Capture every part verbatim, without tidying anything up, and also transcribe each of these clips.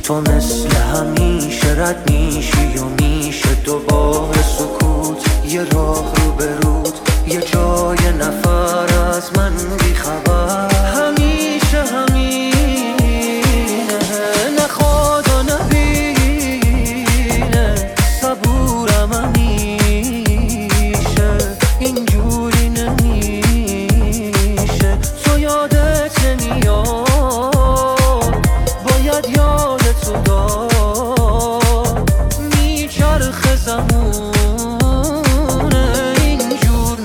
تو مثل همیشه رد میشی و میشه دوباره سکوت، یه راه رو برود، یه جای نفر از من بی خبر. همیشه همینه، نخواد و نبینه، صبورم همیشه اینجوری نمیشه. تو یادت نمیاد، باید یادتو داد، میچرخه زمونه اینجور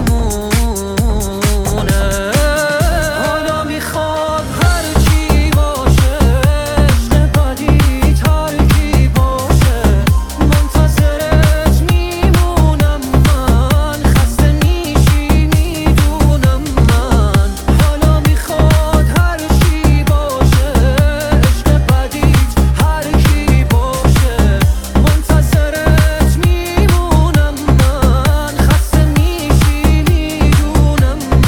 نمیمونه. حالا میخواد هرچی باشه، عشق بدی ترکی باشه، منتظرت میمونم من، خسته میشی میدونم من. حالا میخواد هرچی باشه، عشق بدی هرکی باشه، منتظرت میمونم من، خسته میشی میدونم من.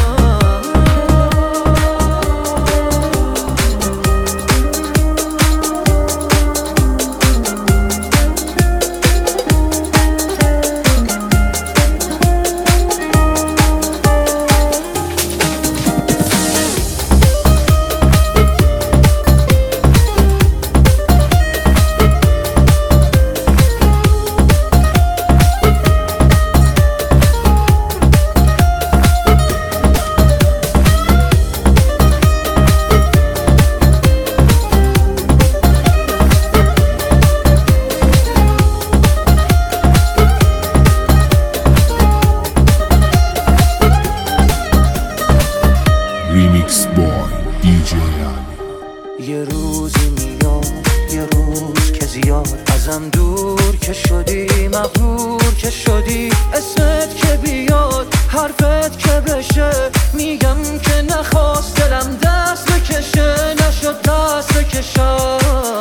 Remix Boy دی جی علی. یه روزی میاد، یه روز که زیاد ازم دور که شدی، مغرور که شدی، اسمت که بیاد، حرفت که بشه، میگم که نخواست دلم دست بکشه، نشد دست بکشم.